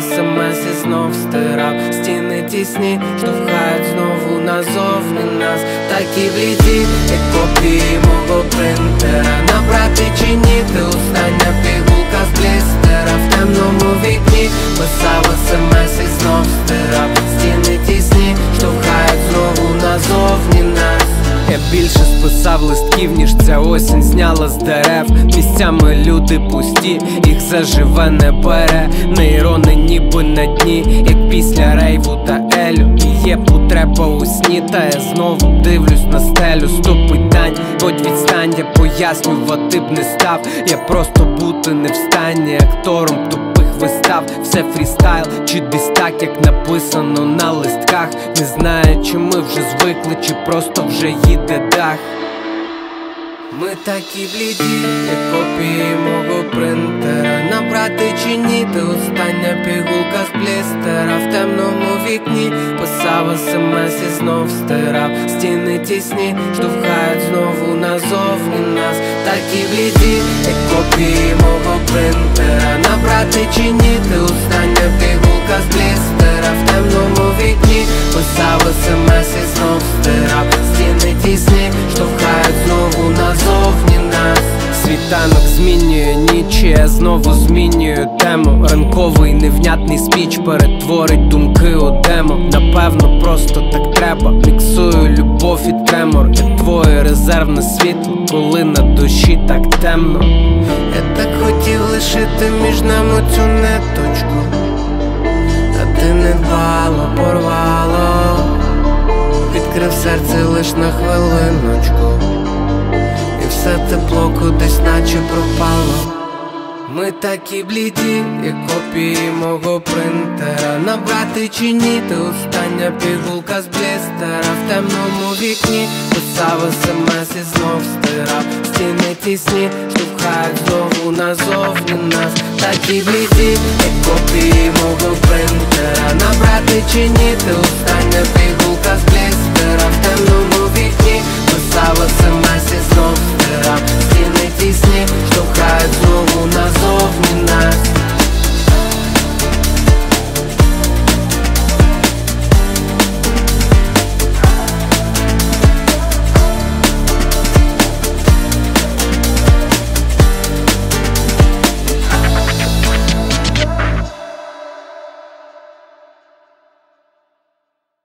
смс і знов стирав. Стіни тісні, штовхають знову назовні нас. Такі бліді, як копії мого принтера. Набрати чи ні, ти остання пігулка з блістера. В темному вікні писав смс і знов стирав. Стіни тісні, штовхають знову назовні нас. Я більше списав листків, ніж ця осінь зняла з дерев. Місцями люди пусті, їх заживе не бере. Нейрони ніби на дні, як після рейву та елю. І є потреба у сні, та я знову дивлюсь на стелю. Сто питань, хоч відстань, я пояснювати б не став. Я просто бути не в стані актором тупих вистав. Все фрістайл, чи десь так, як написано на листках. Не знаю, чи ми вже звикли, чи просто вже їде дах. Ми такі бліді, як копії мого принтера. Набрати чи ні, ти остання пігулка з блістера. В темному вікні писав смс і знов стирав. Стіни тісні, штовхають знову назовні нас. Такі бліді, як копії мого принтера. Набрати чи ні, ти остання пігулка з блістера. В темному вікні писав смс і знов стирав. Стіни тісні, штовхають знову назовні нас. Світанок змінює ніч, я знову змінюю тему. Ранковий невнятний спіч перетворить думки у демо. Напевно, просто так треба. Міксую любов і тремор. Я твоє резервне світло, коли на душі так темно. Я так хотів лишити між нами цю ниточку, а ти не дбала, порвала. Відкрив серце лиш на хвилиночку, і все тепло кудись наче пропало. Ми такі бліді, як копії мого принтера. Набрати чи ні, ти остання пігулка з блістера. В темному вікні писав смс і знов стирав. Стіни тісні, штовхають знову назовні нас. Такі бліді, як копії мого принтера. Набрати чи ні, ти остання пігулка з блістера. В темному